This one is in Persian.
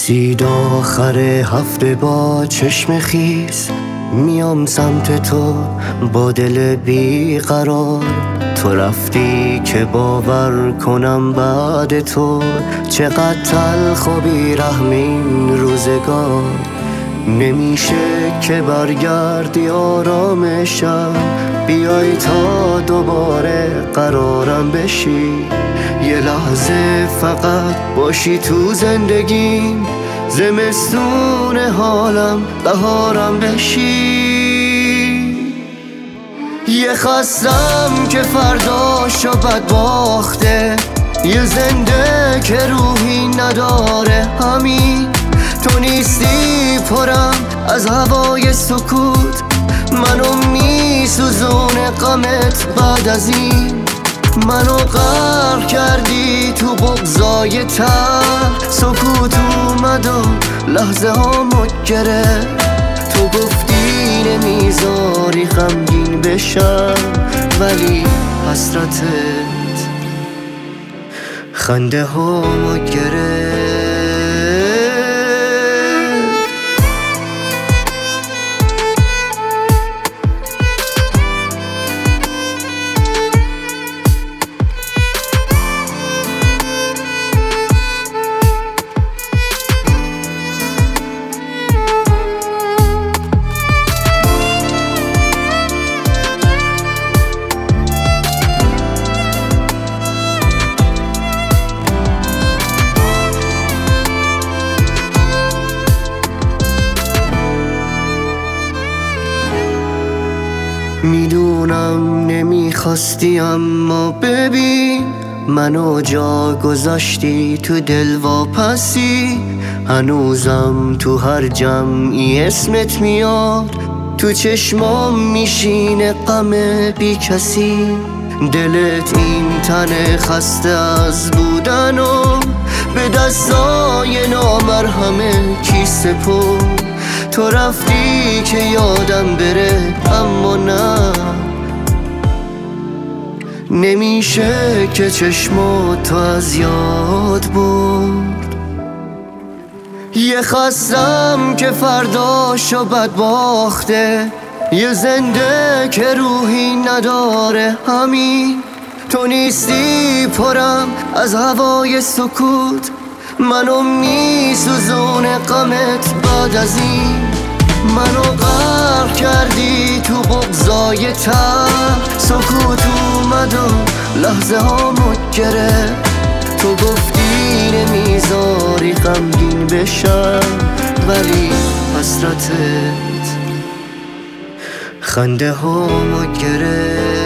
رسید آخر هفته با چشم خیس، میام سمت تو با دل بیقرار. تو رفتی که باور کنم بعد تو چقدر تلخ و بی‌رحم این روزگار. نمیشه که برگردی آرامشم، بیای تا دوباره قرارم بشی. یه لحظه فقط باشی تو زندگیم، زمستون حالم بهارم بشی. یه خستم که فرداشو بد باخته، یه زنده که روحی نداره همین. تو نیستی پرم از هوای سکوت، منو میسوزونه غمت بعد از این. منو غرق کردی تو بغضای تر، سکوت اومد و لحظه هامو گرفت. تو گفتی نمیذاری غمگین بشم، ولی حسرتت خنده هامو گرفت. میدونم نمیخواستی اما ببین، منو جا گذاشتی تو دل واپسی. هنوزم تو هر جمعی اسمت میاد، تو چشمام میشینه غم بی کسی. دلت این تن خسته از بودن و به دستای نامرهم کی سپرد. تو رفتی که یادم بره اما نه، نمیشه که چشماتو از یاد برد. یه خستم که فرداشو بد باخته، یه زنده که روحی نداره همین. تو نیستی پرم از هوای سکوت، منو میسوزونه غمت بعد از این. منو غرق کردی تو بغضای تر، سکوت اومد و لحظه هامو گرفت. تو گفتی نمیذاری غمگین بشم، ولی حسرتت خنده هامو گرفت.